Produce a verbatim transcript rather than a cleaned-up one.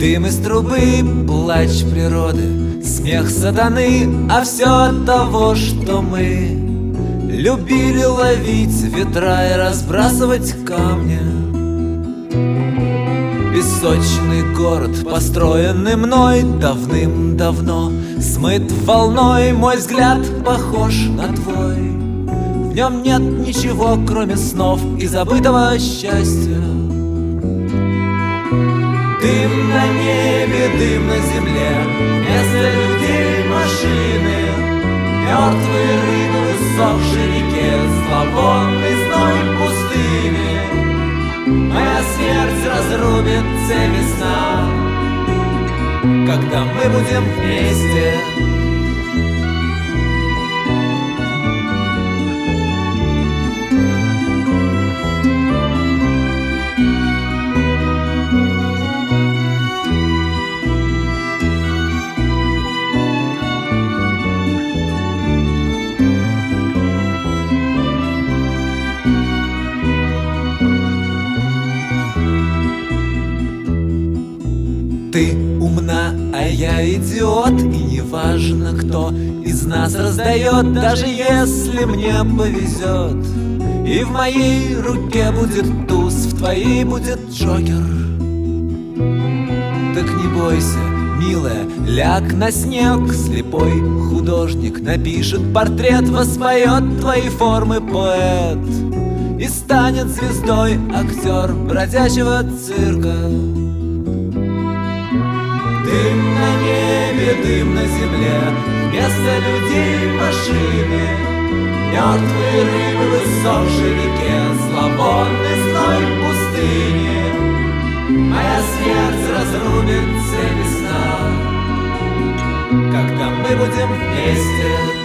Дым из трубы, плач природы, смех сатаны, а все от того, что мы любили ловить ветра и разбрасывать камни. Песочный город, построенный мной давным-давно, смыт волной, мой взгляд похож на твой. В нем нет ничего, кроме снов и забытого счастья. Дым на небе, дым на земле, вместо людей машины, мертвые рыбы в иссохшей реке, зловонный зной пустыни. Моя смерть разрубит цепи сна, когда мы будем вместе. Ты умна, а я идиот, и неважно, кто из нас раздает, даже если мне повезет. И в моей руке будет туз, в твоей будет джокер. Так не бойся, милая, ляг на снег. Слепой художник напишет портрет, воспоет твои формы поэт и станет звездой актер бродячего цирка. Дым на небе, дым на земле, вместо людей машины, мертвые рыбы в иссохшей реке, зловонный зной пустыни. Моя смерть разрубит цепи сна, когда мы будем вместе.